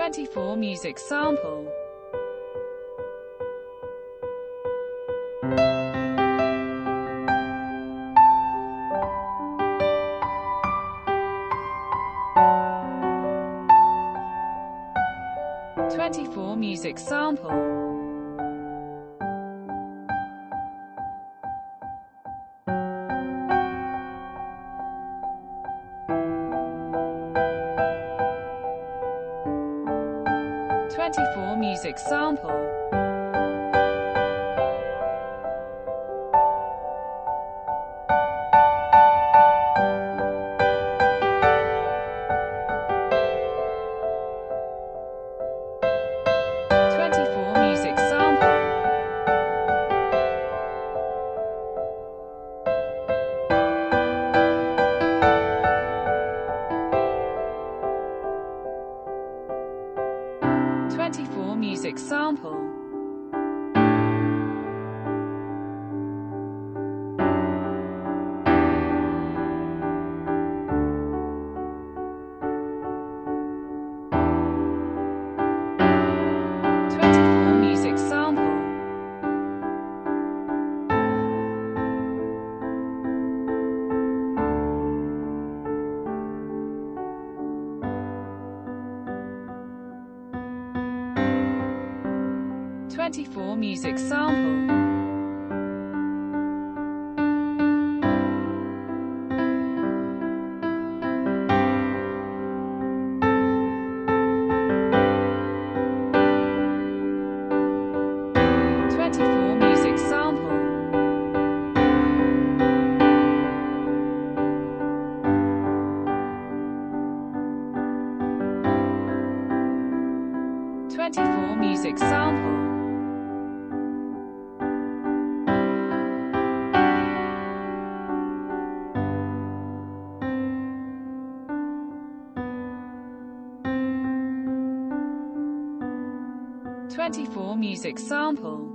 24 music sample. Twenty-four music sample. 24 music sample. 24 music sample. 24 music sample. 24 music sample. 24 music sample. 24 music sample. 24 music sample. 24 music sample.